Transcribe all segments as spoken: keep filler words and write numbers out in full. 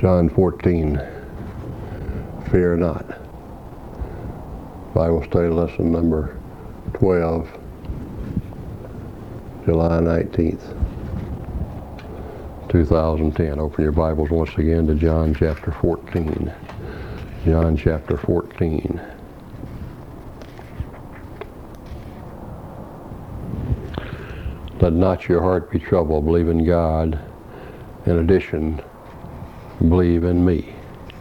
John fourteen, fear not. Bible study lesson number twelve, July nineteenth, two thousand ten. Open your Bibles once again to John chapter fourteen. John chapter fourteen. Let not your heart be troubled. Believe in God. In addition, believe in me.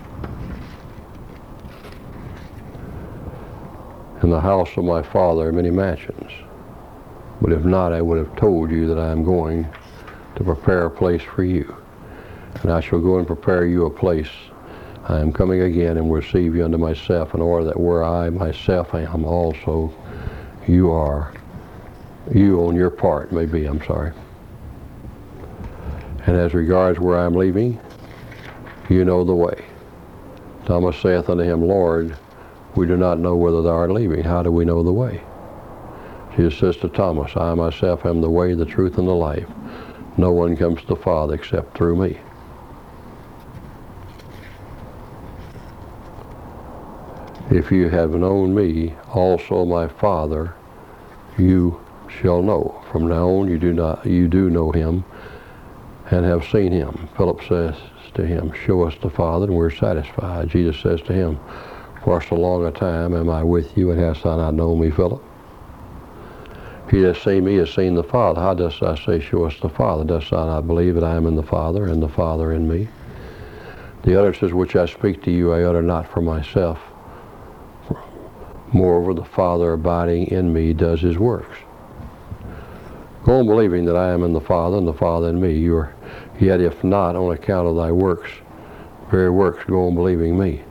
In the house of my Father are many mansions. But if not, I would have told you that I am going to prepare a place for you. And I shall go and prepare you a place. I am coming again and will receive you unto myself, in order that where I myself am also, you are. You on your part may be, I'm sorry. And as regards where I am leaving, you know the way. Thomas saith unto him, Lord, we do not know whither thou art leaving. How do we know the way? Jesus says to Thomas, I myself am the way, the truth, and the life. No one comes to the Father except through me. If you have known me, also my Father, you shall know. From now on you do not you do know him and have seen him. Philip says to him, show us the Father and we're satisfied. Jesus says to him, for so long a time am I with you, and hast thou not known me, Philip? He that seen me has seen the Father. How dost thou say, show us the Father? Dost thou not believe that I am in the Father, and the Father in me? The utterances which I speak to you I utter not for myself. Moreover, the Father abiding in me does his works. Go on believing that I am in the Father, and the Father in me. You are, yet if not, on account of thy works, very works, go on believing me.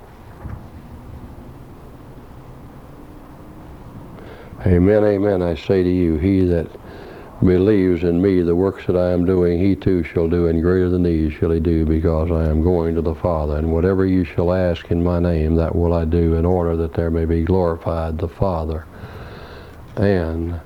Amen, amen, I say to you, he that believes in me, the works that I am doing, he too shall do, and greater than these shall he do, because I am going to the Father. And whatever you shall ask in my name, that will I do, in order that there may be glorified the Father and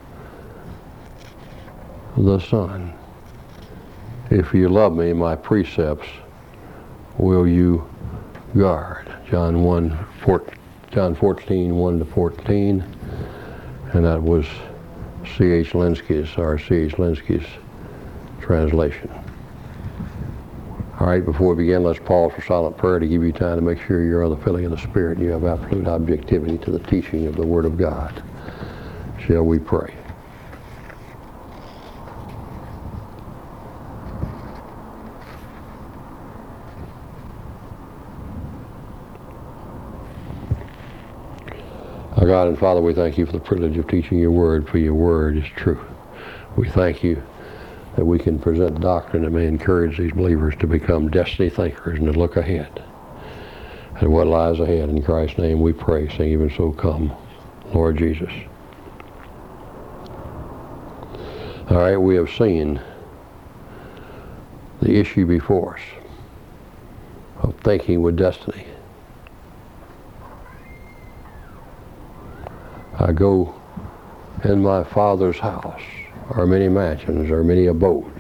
the Son. If you love me, my precepts will you guard. John one, four, John fourteen, one to fourteen, and that was C H Lenski's, or C H Lenski's translation. All right, before we begin, let's pause for silent prayer to give you time to make sure you're under the filling of the Spirit and you have absolute objectivity to the teaching of the Word of God. Shall we pray? Our God and Father, we thank you for the privilege of teaching your word, for your word is true. We thank you that we can present doctrine that may encourage these believers to become destiny thinkers and to look ahead at what lies ahead. In Christ's name we pray, saying, even so come, Lord Jesus. All right, we have seen the issue before us of thinking with destiny. I go in my Father's house, or many mansions, or many abodes.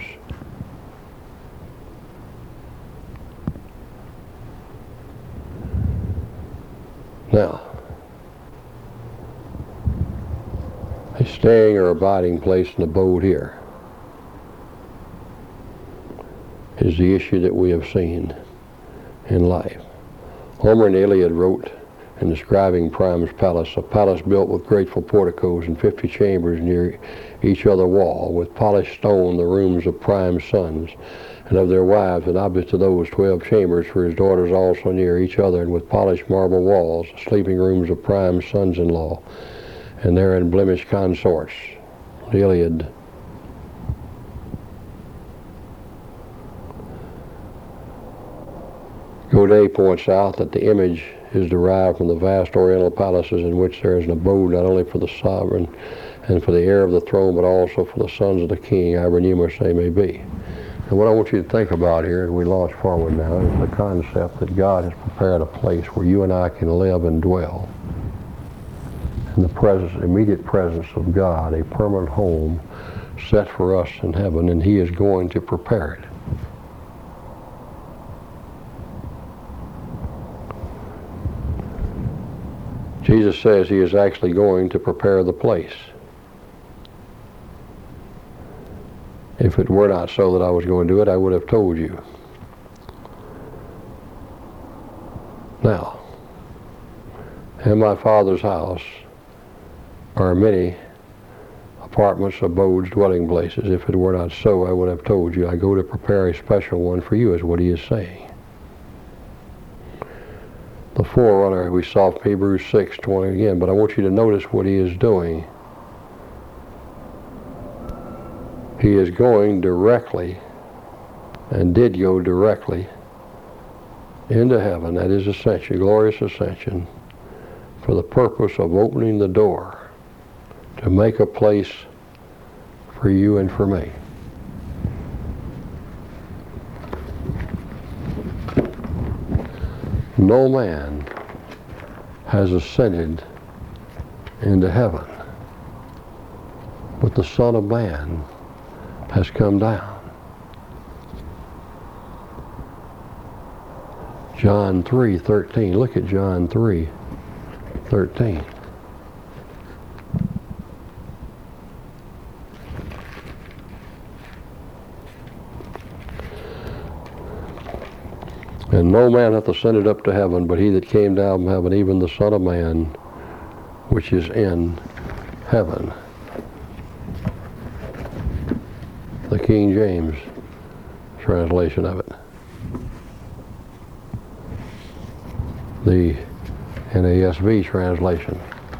Now, a staying or abiding place and abode here is the issue that we have seen in life. Homer and Iliad wrote, in describing Priam's palace, a palace built with graceful porticos and fifty chambers near each other wall, with polished stone the rooms of Priam's sons and of their wives, and opposite to those twelve chambers for his daughters also near each other, and with polished marble walls, the sleeping rooms of Priam's sons-in-law, and their unblemished consorts. The Iliad. Godet points out that the image is derived from the vast oriental palaces in which there is an abode not only for the sovereign and for the heir of the throne, but also for the sons of the king, however numerous they may be. And what I want you to think about here as we launch forward now is the concept that God has prepared a place where you and I can live and dwell in the presence, immediate presence of God, a permanent home set for us in heaven, and he is going to prepare it. Jesus says he is actually going to prepare the place. If it were not so that I was going to do it, I would have told you. Now, in my Father's house are many apartments, abodes, dwelling places. If it were not so, I would have told you. I go to prepare a special one for you, is what he is saying. The forerunner, we saw Hebrews six twenty again, but I want you to notice what he is doing. He is going directly, and did go directly, into heaven, that is ascension, glorious ascension, for the purpose of opening the door to make a place for you and for me. No man has ascended into heaven, but the Son of Man has come down. John three thirteen. Look at John three thirteen. And no man hath ascended up to heaven, but he that came down from heaven, even the Son of Man, which is in heaven. The King James translation of it. The N A S B translation.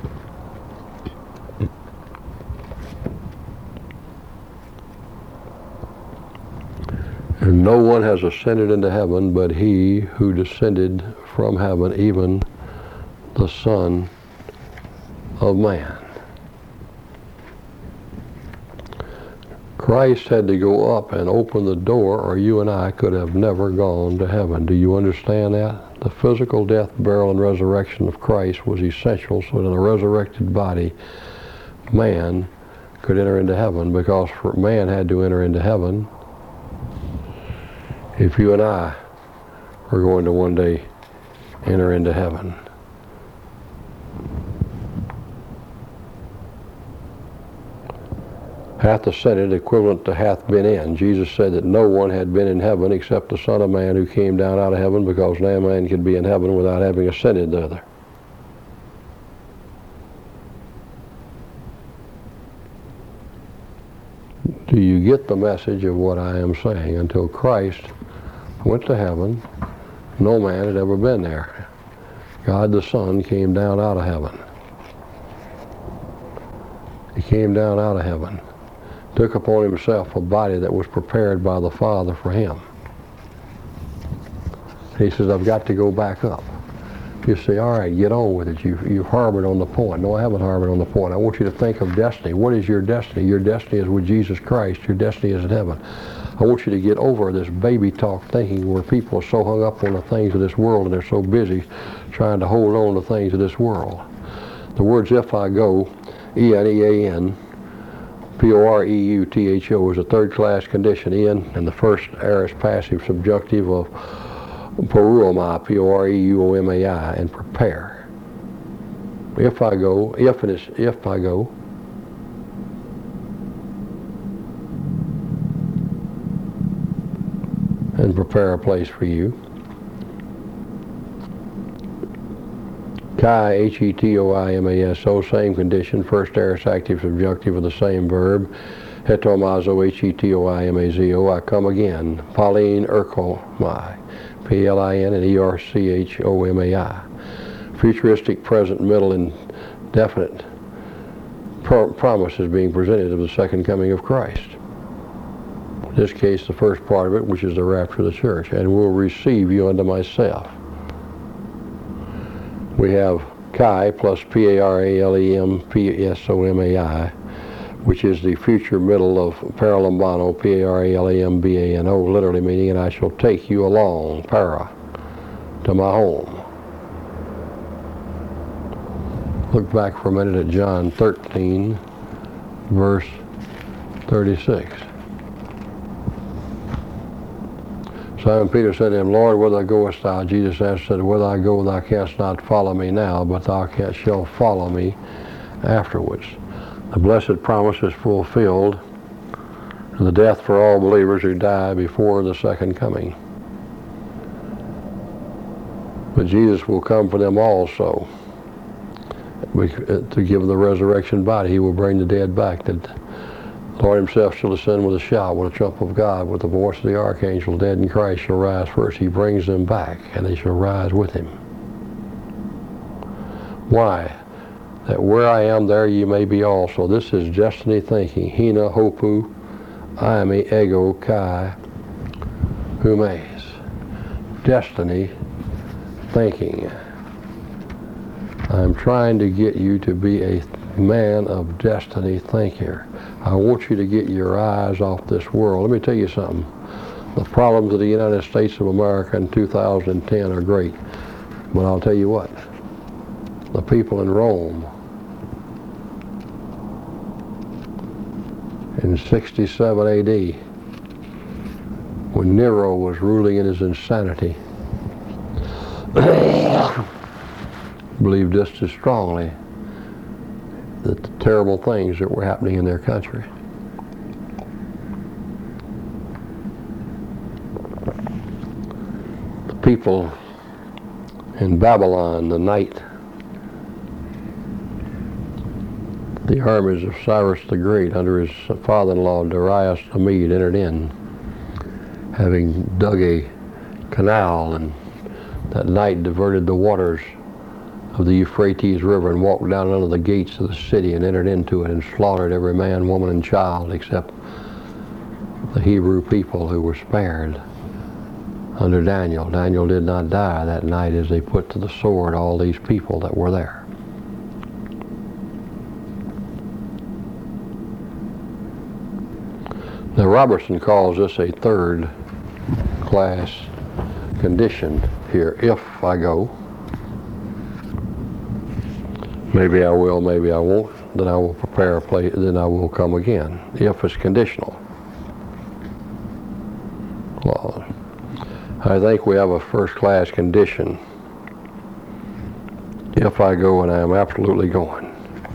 And no one has ascended into heaven but he who descended from heaven, even the Son of Man. Christ had to go up and open the door, or you and I could have never gone to heaven. Do you understand that? The physical death, burial, and resurrection of Christ was essential so that in a resurrected body, man could enter into heaven, because for man had to enter into heaven if you and I are going to one day enter into heaven. Hath ascended, equivalent to hath been in. Jesus said that no one had been in heaven except the Son of Man who came down out of heaven, because no man could be in heaven without having ascended thither. Do you get the message of what I am saying? Until Christ went to heaven, no man had ever been there. God the Son came down out of heaven. He came down out of heaven, took upon himself a body that was prepared by the Father for him. He says, I've got to go back up. You say, all right, get on with it. You've, you've harbored on the point. No, I haven't harbored on the point. I want you to think of destiny. What is your destiny? Your destiny is with Jesus Christ. Your destiny is in heaven. I want you to get over this baby talk thinking where people are so hung up on the things of this world and they're so busy trying to hold on to things of this world. The words if I go, E N E A N, P O R E U T H O is a third-class condition, in, and the first aorist passive subjunctive of Poreuomai, P O R E U O M A I, and prepare. If I go, if and it's if I go, and prepare a place for you. Kai, H E T O I M A S O, same condition, first aorist active subjunctive of the same verb. Hetomazo, H E T O I M A Z O, I come again. Pauline Erchomai, P L I N and E R C H O M A I. Futuristic, present, middle, and definite pro promises being presented of the second coming of Christ. In this case, the first part of it, which is the rapture of the church, and will receive you unto myself. We have Chi plus P A R A L E M P S O M A I, which is the future middle of paralambano, P A R A L A M B A N O, literally meaning, and I shall take you along, para, to my home. Look back for a minute at John thirteen, verse thirty-six. Simon Peter said to him, Lord, whither goest thou? Jesus answered, whither I go thou canst not follow me now, but thou canst shall follow me afterwards. The blessed promise is fulfilled in the death for all believers who die before the second coming. But Jesus will come for them also to give the resurrection body. He will bring the dead back. The Lord himself shall descend with a shout, with a trump of God, with the voice of the archangel. Dead in Christ shall rise first. He brings them back, and they shall rise with him. Why? That where I am, there ye may be also. This is destiny thinking. Hina hopu aimi ego kai humes. Destiny thinking. I'm trying to get you to be a man of destiny thinker. I want you to get your eyes off this world. Let me tell you something. The problems of the United States of America in two thousand ten are great. But I'll tell you what. The people in Rome in sixty-seven A D, when Nero was ruling in his insanity, believed just as strongly that the terrible things that were happening in their country. The people in Babylon, the night the armies of Cyrus the Great under his father-in-law Darius the Mede entered in, having dug a canal, and that night diverted the waters of the Euphrates River and walked down under the gates of the city and entered into it and slaughtered every man, woman, and child except the Hebrew people who were spared under Daniel. Daniel did not die that night as they put to the sword all these people that were there. Now Robertson calls this a third class condition here. If I go, maybe I will, maybe I won't, then I will prepare a place, then I will come again. If is conditional. Well, I think we have a first class condition. If I go, and I am absolutely going.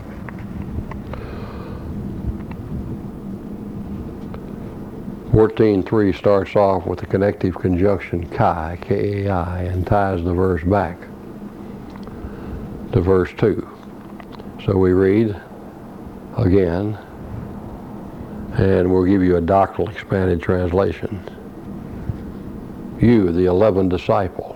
fourteen three starts off with the connective conjunction kai, K A I, and ties the verse back to verse two. So we read again, and we'll give you a doctrinal expanded translation. You, the eleven disciples,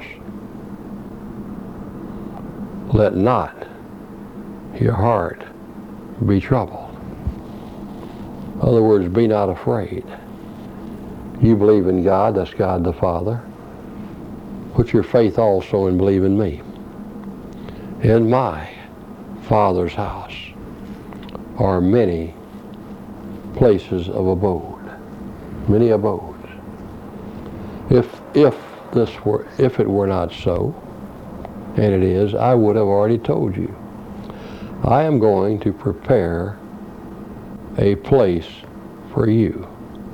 let not your heart be troubled. In other words, be not afraid. You believe in God, that's God the Father. Put your faith also in believe in me. In my Father's house are many places of abode, many abodes. If if this were if it were not so, and it is, I would have already told you. I am going to prepare a place for you.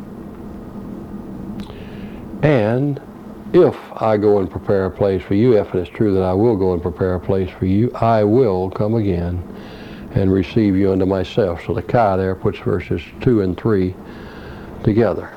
And if I go and prepare a place for you, if it is true that I will go and prepare a place for you, I will come again and receive you unto myself. So the Kai there puts verses two and three together.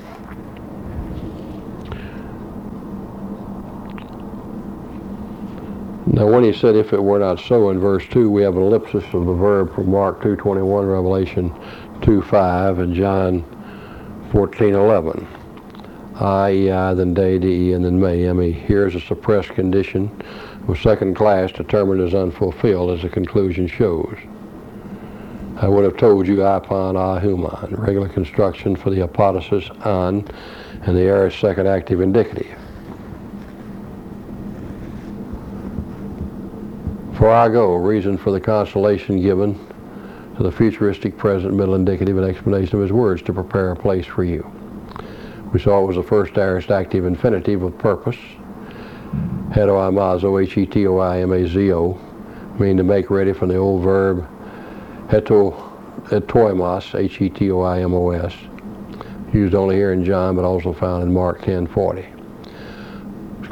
Now when he said if it were not so in verse two, we have an ellipsis of the verb from Mark two twenty-one, Revelation two five, and John fourteen eleven. I, E, I, then they, D, E, and then may. I mean, here's a suppressed condition of second class determined as unfulfilled, as the conclusion shows. I would have told you ipon, ah, human, regular construction for the apodosis on, and the aorist second active indicative. For I go, reason for the consolation given to the futuristic, present, middle indicative, and explanation of his words to prepare a place for you. We saw it was the first aorist active infinitive with purpose. Hetoimazo, H E T O I M A Z O, meaning to make ready from the old verb heto, hetoimos, H E T O I M O S, used only here in John but also found in Mark ten forty.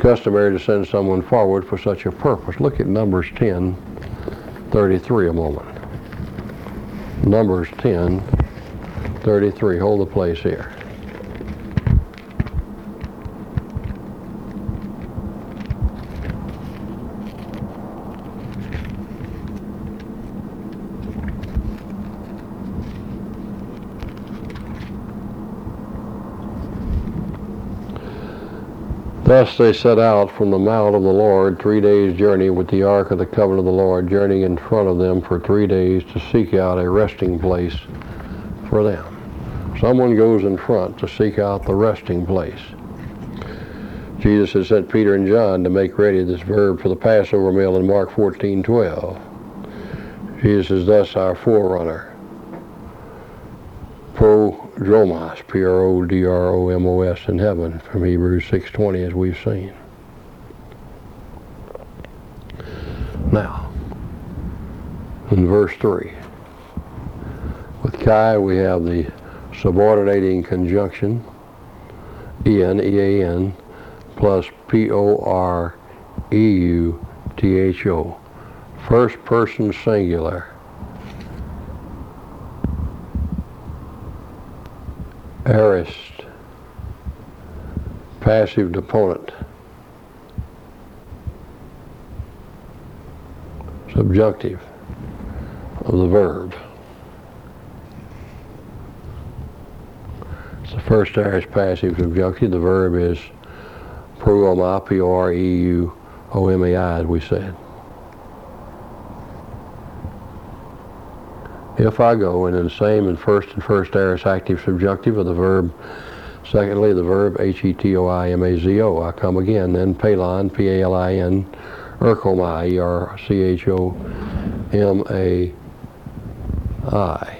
customary to send someone forward for such a purpose. Look at Numbers ten thirty-three a moment. Numbers ten thirty-three. Hold the place here. Thus they set out from the mount of the Lord, three days' journey with the ark of the covenant of the Lord, journeying in front of them for three days to seek out a resting place for them. Someone goes in front to seek out the resting place. Jesus has sent Peter and John to make ready this verb for the Passover meal in Mark fourteen twelve. Jesus is thus our forerunner. Prodromos, P R O D R O M O S, in heaven, from Hebrews six twenty, as we've seen. Now, in verse three, with Kai we have the subordinating conjunction, E N, E A N, plus P O R E U T H O, first person singular. Aorist, passive deponent, subjunctive of the verb. It's the first aorist passive subjunctive. The verb is proomai, P O R E U O M A I, as we said. If I go, and in the same and first and first aorist active subjunctive of the verb, secondly, the verb H E T O I M A Z O, I come again, then Palin, P A L I N, Erchomai, E R C H O M A I.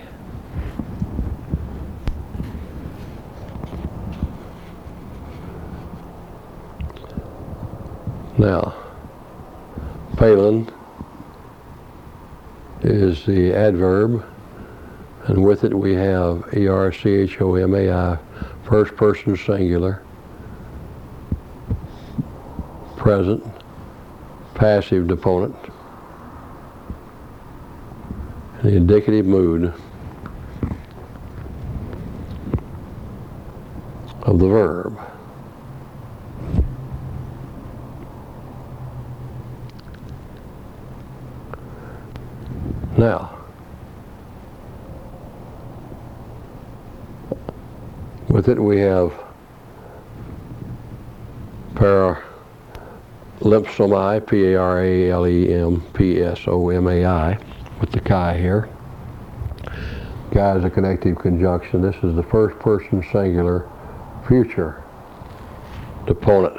Now, Palin is the adverb, and with it we have E R C H O M A I, first person singular, present, passive deponent, the indicative mood of the verb. Now, with it we have paralempsomai, P A R A L E M P S O M A I, with the chi here. Chi is a connective conjunction. This is the first person singular future deponent.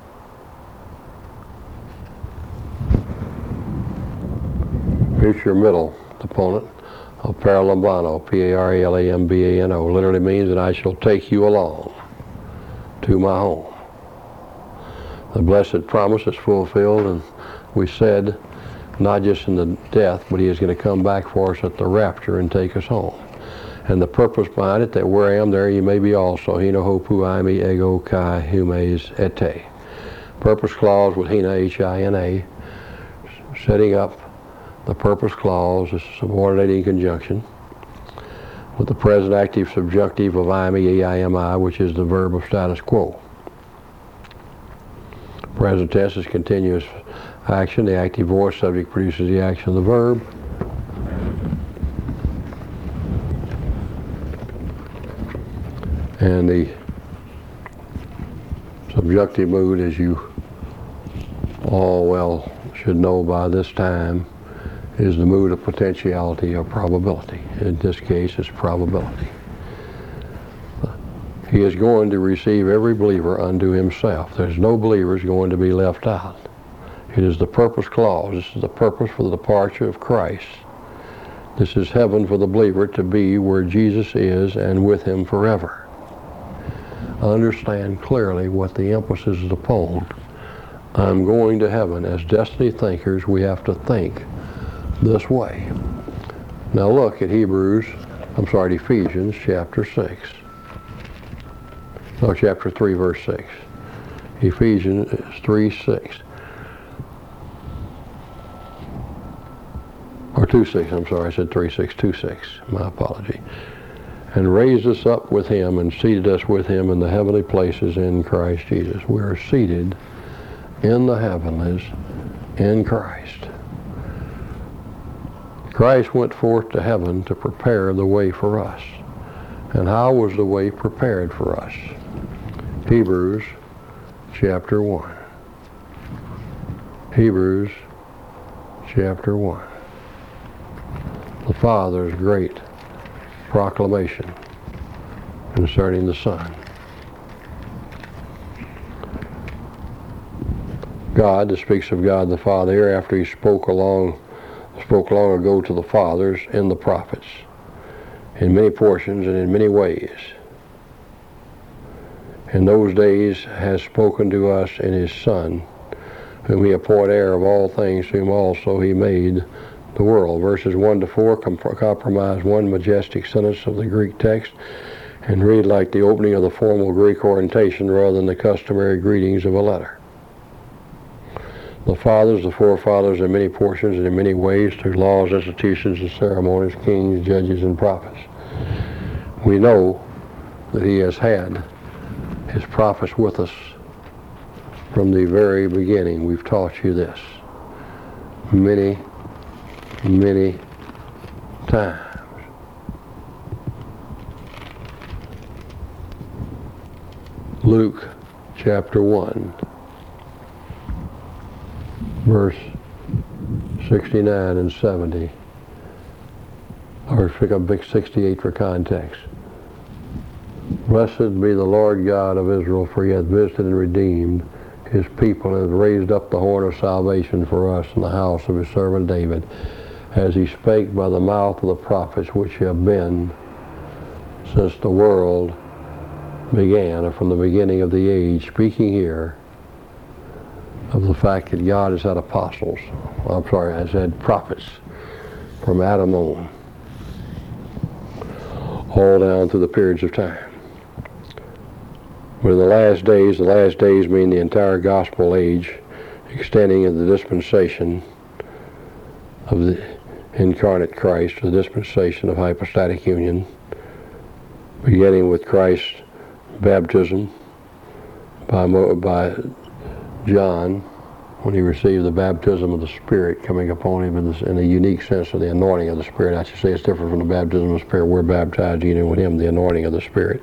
Future middle deponent of paralambano, P A R A L A M B A N O, literally means that I shall take you along to my home. The blessed promise is fulfilled, and we said, not just in the death, but he is going to come back for us at the rapture and take us home. And the purpose behind it, that where I am, there you may be also. Hina hopu aimi ego kai humes ete. Purpose clause with hina, H I N A, setting up the purpose clause, is subordinating conjunction, with the present active subjunctive of I M E, E I M I, which is the verb of status quo. Present tense is continuous action. The active voice subject produces the action of the verb. And the subjunctive mood, as you all well should know by this time, is the mood of potentiality or probability. In this case, it's probability. He is going to receive every believer unto himself. There's no believers going to be left out. It is the purpose clause. This is the purpose for the departure of Christ. This is heaven for the believer to be where Jesus is and with him forever. Understand clearly what the emphasis is upon. I'm going to heaven. As destiny thinkers, we have to think this way. Now look at Hebrews, I'm sorry, Ephesians chapter six. No, chapter three, verse six. Ephesians three six. Or two six, I'm sorry, I said three six, two six, my apology. And raised us up with him and seated us with him in the heavenly places in Christ Jesus. We are seated in the heavenlies in Christ. Christ went forth to heaven to prepare the way for us. And how was the way prepared for us? Hebrews chapter one. Hebrews chapter one. The Father's great proclamation concerning the Son. God, that speaks of God the Father here after he spoke along, spoke long ago to the fathers in the prophets, in many portions and in many ways. In those days has spoken to us in his Son, whom he appointed heir of all things, whom also he made the world. Verses one to four comp- comprise one majestic sentence of the Greek text and read like the opening of the formal Greek orientation rather than the customary greetings of a letter. The fathers, the forefathers, in many portions and in many ways, through laws, institutions, and ceremonies, kings, judges, and prophets. We know that he has had his prophets with us from the very beginning. We've taught you this many, many times. Luke chapter one, verse sixty-nine and seventy, or pick up sixty-eight for context. Blessed be the Lord God of Israel, for he hath visited and redeemed his people, and hath raised up the horn of salvation for us in the house of his servant David, as he spake by the mouth of the prophets which have been since the world began, or from the beginning of the age, speaking here of the fact that God has had apostles, I'm sorry, has had prophets from Adam on, all down through the periods of time. But in the last days, the last days mean the entire gospel age, extending into the dispensation of the incarnate Christ, the dispensation of hypostatic union, beginning with Christ's baptism by, by John, when he received the baptism of the Spirit coming upon him in, this, in a unique sense of the anointing of the Spirit. I should say it's different from the baptism of the Spirit. We're baptized union with him, the anointing of the Spirit.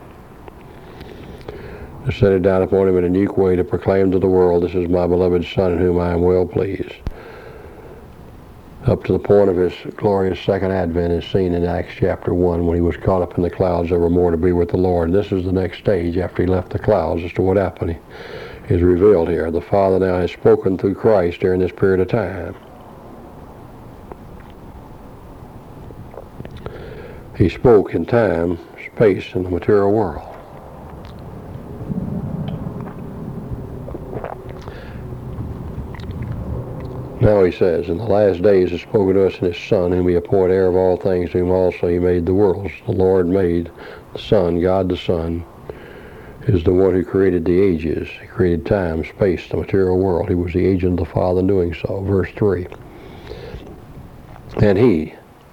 To set it down upon him in a unique way to proclaim to the world, this is my beloved Son in whom I am well pleased. Up to the point of his glorious second advent is seen in Acts chapter one, when he was caught up in the clouds evermore to be with the Lord. This is the next stage after he left the clouds as to what happened. He is revealed here. The Father now has spoken through Christ during this period of time. He spoke in time, space, and the material world. Now he says, in the last days has spoken to us in his Son, whom he appointed heir of all things, whom also he made the worlds. The Lord made the Son, God the Son, is the one who created the ages. He created time, space, the material world. He was the agent of the Father in doing so. Verse three. And he,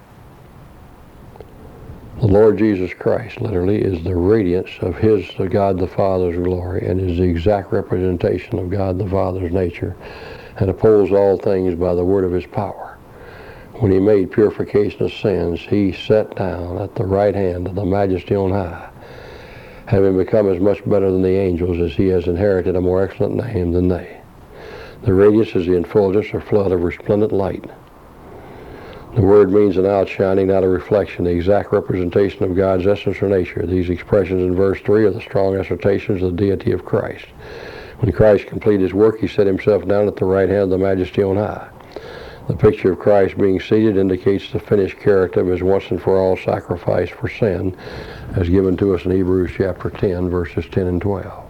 the Lord Jesus Christ, literally, is the radiance of his, the God the Father's glory, and is the exact representation of God the Father's nature, and upholds all things by the word of his power. When he made purification of sins, he sat down at the right hand of the Majesty on high, having become as much better than the angels as he has inherited a more excellent name than they. The radiance is the effulgence or flood of resplendent light. The word means an outshining, not a reflection, the exact representation of God's essence or nature. These expressions in verse three are the strong assertions of the deity of Christ. When Christ completed his work, he set himself down at the right hand of the Majesty on high. The picture of Christ being seated indicates the finished character of his once and for all sacrifice for sin, as given to us in Hebrews chapter ten, verses ten and twelve.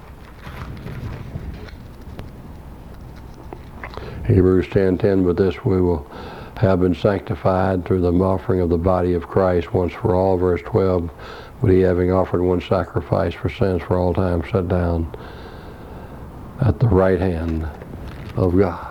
Hebrews ten ten, but this we will have been sanctified through the offering of the body of Christ once for all. Verse twelve, but he having offered one sacrifice for sins for all time sat down at the right hand of God.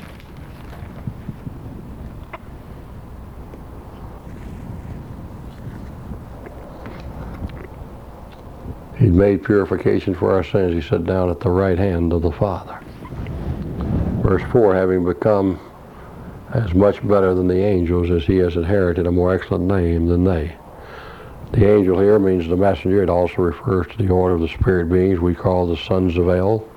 He'd made purification for our sins. He sat down at the right hand of the Father. Verse four, having become as much better than the angels as he has inherited a more excellent name than they. The angel here means the messenger. It also refers to the order of the spirit beings we call the sons of El.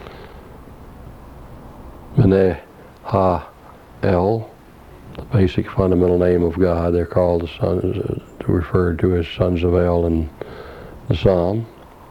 B'nai Ha-El, the basic fundamental name of God. They're called the sons, uh, referred to as sons of El in the Psalm.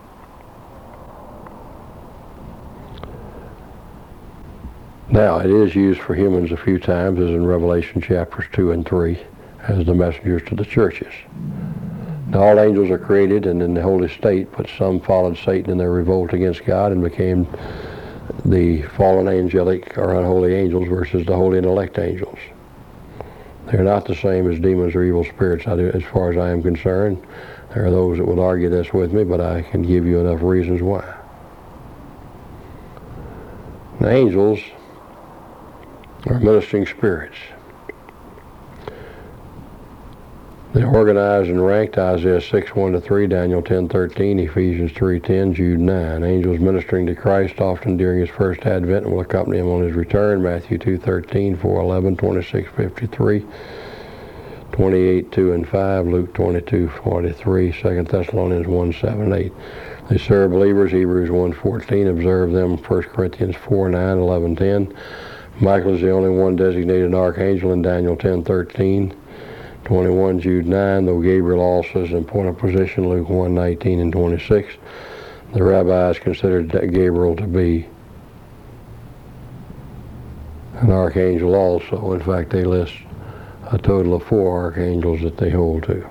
Now, it is used for humans a few times, as in Revelation chapters two and three, as the messengers to the churches. Now, all angels are created and in the holy state, but some followed Satan in their revolt against God and became the fallen angelic or unholy angels versus the holy and elect angels. They're not the same as demons or evil spirits, as far as I am concerned. There are those that would argue this with me, but I can give you enough reasons why. The angels are ministering spirits. They're organized and ranked: Isaiah six, one to three, Daniel ten, thirteen, Ephesians three, ten, Jude nine. Angels ministering to Christ often during his first advent and will accompany him on his return: Matthew two, thirteen, four, eleven, twenty-six, fifty-three, twenty-eight, two and five, Luke twenty-two, forty-three, Second Thessalonians one, seven, eight. They serve believers: Hebrews one, fourteen, observe them, First Corinthians four, nine, eleven, ten. Michael is the only one designated an archangel in Daniel ten, thirteen, twenty-one, Jude nine, though Gabriel also is in point of position, Luke one, nineteen and twenty-six. The rabbis considered Gabriel to be an archangel also. In fact, they list a total of four archangels that they hold to.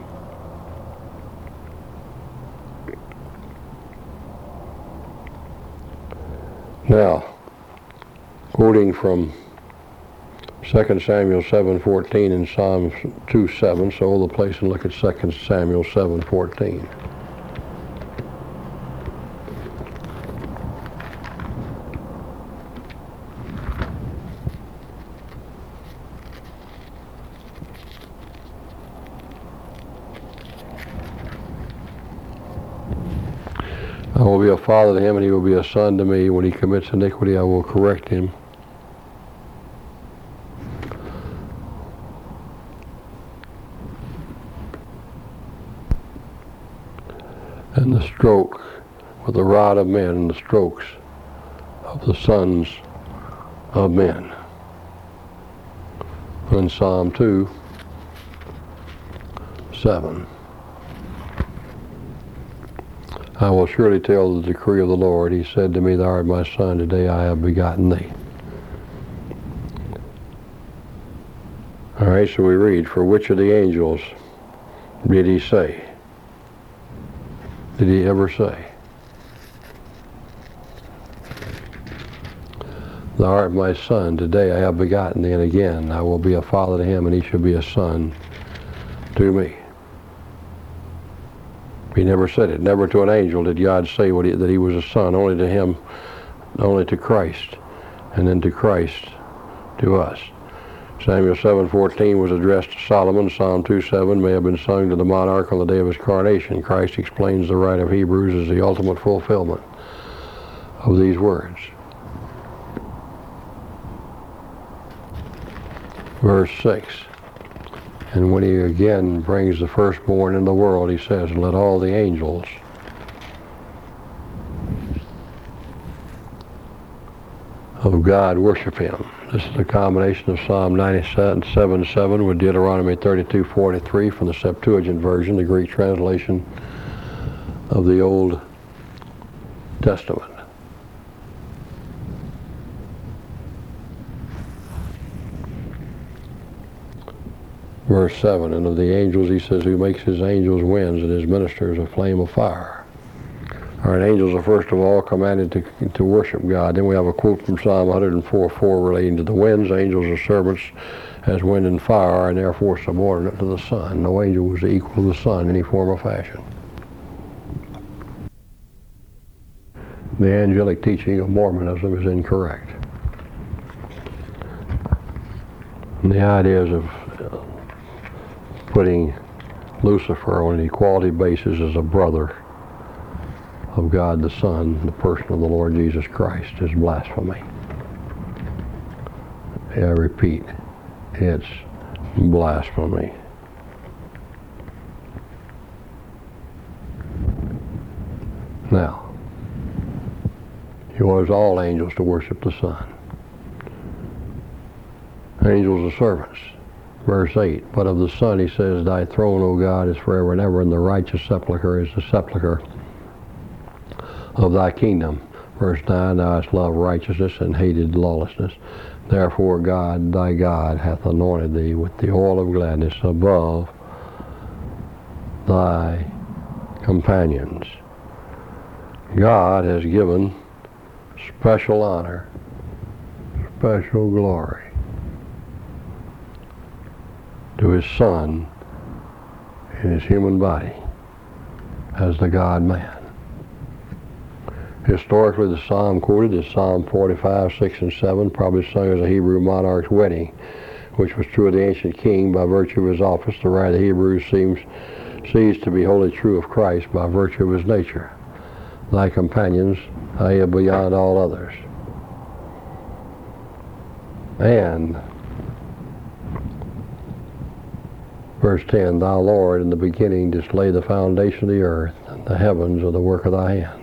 Now, quoting from Second Samuel seven, fourteen and Psalm two, seven, so hold the place and look at Second Samuel seven, fourteen. I will be a father to him, and he will be a son to me. When he commits iniquity, I will correct him. And the stroke with the rod of men, and the strokes of the sons of men. In Psalm two, seven. I will surely tell the decree of the Lord. He said to me, thou art my son, today I have begotten thee. All right, so we read, for which of the angels did he say? Did he ever say? Thou art my son, today I have begotten thee, and again I will be a father to him, and he shall be a son to me. He never said it. Never to an angel did God say what he, that he was a son. Only to him, only to Christ, and then to Christ to us. Samuel seven, fourteen was addressed to Solomon. Psalm two, seven may have been sung to the monarch on the day of his coronation. Christ explains the right of Hebrews as the ultimate fulfillment of these words. Verse six. And when he again brings the firstborn in the world, he says, let all the angels of God worship him. This is a combination of Psalm ninety-seven, seven with Deuteronomy thirty-two, forty-three from the Septuagint version, the Greek translation of the Old Testament. Verse seven, and of the angels, he says, who makes his angels winds and his ministers a flame of fire. All right, angels are first of all commanded to, to worship God. Then we have a quote from Psalm one oh four, four relating to the winds. Angels are servants as wind and fire, and therefore subordinate to the sun. No angel was equal to the sun in any form or fashion. the angelic teaching of Mormonism is incorrect. And the ideas of putting Lucifer on an equality basis as a brother of God the Son, the person of the Lord Jesus Christ, is blasphemy. I repeat, it's blasphemy. Now, he orders all angels to worship the Son. Angels are servants. Verse eight, but of the Son he says, thy throne, O God, is forever and ever, and the righteous sepulchre is the sepulchre of thy kingdom. Verse nine, thou hast loved righteousness and hated lawlessness. Therefore God, thy God, hath anointed thee with the oil of gladness above thy companions. God has given special honor, special glory to his Son in his human body as the God-man. Historically, the psalm quoted is Psalm forty-five, six, and seven, probably sung as a Hebrew monarch's wedding, which was true of the ancient king by virtue of his office. The writer of the Hebrews seems sees to be wholly true of Christ by virtue of his nature. Thy companions I have beyond all others. And verse ten, thou Lord in the beginning didst lay the foundation of the earth, and the heavens are the work of thy hands.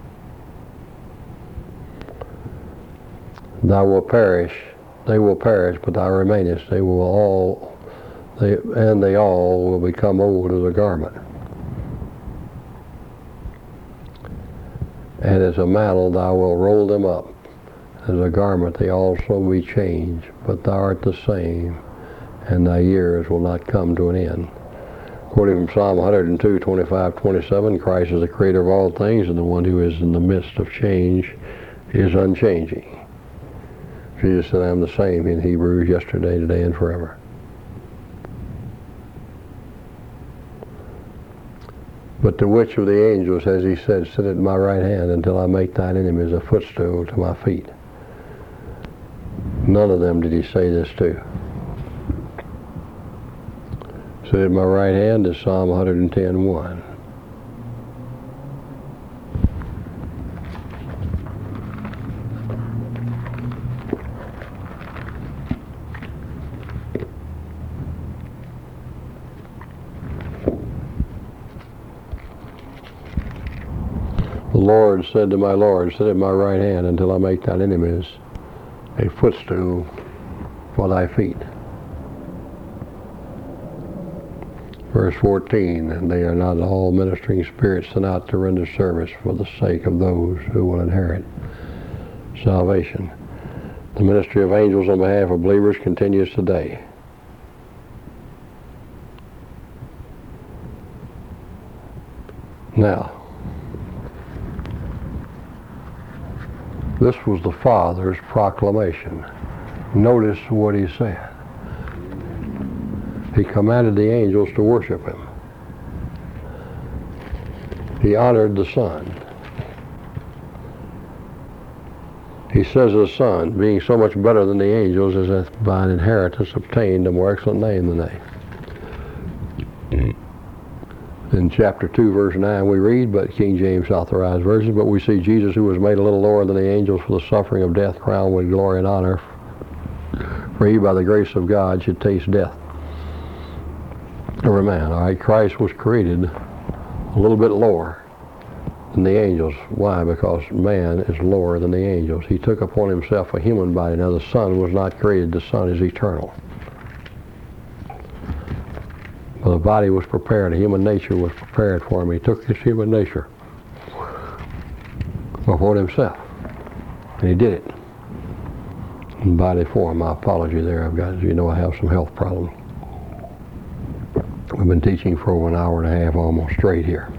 Thou wilt perish, they will perish, but thou remainest. They will all, they, and they all will become old as a garment. And as a mantle thou wilt roll them up. As a garment they also be changed, but thou art the same, and thy years will not come to an end. Quoting from Psalm one oh two, twenty-five, twenty-seven, Christ is the creator of all things, and the one who is in the midst of change is unchanging. Jesus said, I am the same in Hebrews, yesterday, today, and forever. But to which of the angels has he said, sit at my right hand until I make thine enemies a footstool to my feet? None of them did he say this to. Sit at my right hand is Psalm one ten, one. The Lord said to my Lord, sit at my right hand until I make thine enemies a footstool for thy feet. Verse fourteen, and they are not all ministering spirits sent out to render service for the sake of those who will inherit salvation. The ministry of angels on behalf of believers continues today. Now, this was the Father's proclamation. Notice what he said. He commanded the angels to worship him. He honored the Son. He says of the Son, being so much better than the angels, as hath by an inheritance obtained a more excellent name than they. In chapter two, verse nine, we read, but King James Authorized Version, but we see Jesus, who was made a little lower than the angels for the suffering of death, crowned with glory and honor. For he, by the grace of God, should taste death. Every man, all right? Christ was created a little bit lower than the angels. Why? Because man is lower than the angels. He took upon himself a human body. Now, the Son was not created. The Son is eternal. Well, the body was prepared, a human nature was prepared for him. He took his human nature upon himself, and he did it in body form. My apology there, I've got, as you know, I have some health problems. We've been teaching for over an hour and a half almost straight here.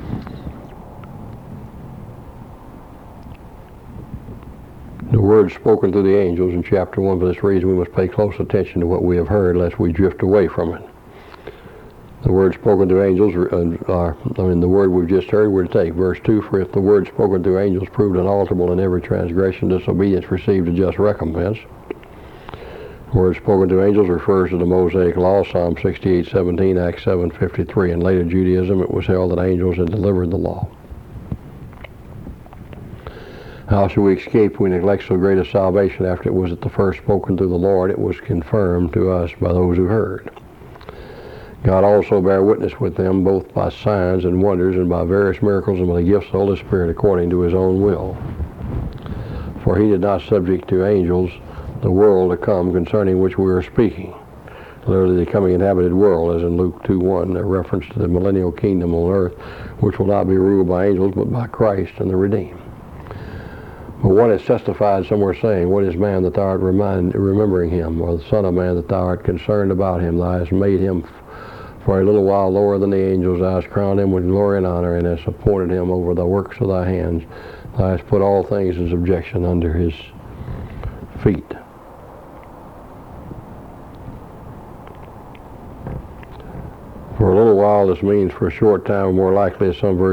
The words spoken to the angels in chapter one, for this reason we must pay close attention to what we have heard, lest we drift away from it. The word spoken to angels, are, I mean, the word we've just heard, we're to take. Verse two, for if the word spoken to angels proved unalterable in every transgression, disobedience received a just recompense. The word spoken to angels refers to the Mosaic Law, Psalm sixty-eight seventeen, Acts seven fifty-three. In later Judaism, it was held that angels had delivered the law. How shall we escape if we neglect so great a salvation after it was at the first spoken through the Lord? It was confirmed to us by those who heard. God also bare witness with them both by signs and wonders and by various miracles and by the gifts of the Holy Spirit according to his own will. For he did not subject to angels the world to come concerning which we are speaking. Literally the coming inhabited world, as in Luke two one, a reference to the millennial kingdom on earth, which will not be ruled by angels but by Christ and the redeemed. But one is testified somewhere saying, what is man that thou art remind, remembering him, or the son of man that thou art concerned about him? Thou hast made him for a little while lower than the angels. Thou hast crowned him with glory and honor, and hast appointed him over the works of thy hands. Thou hast put all things in subjection under his feet. For a little while, this means for a short time, more likely as some versions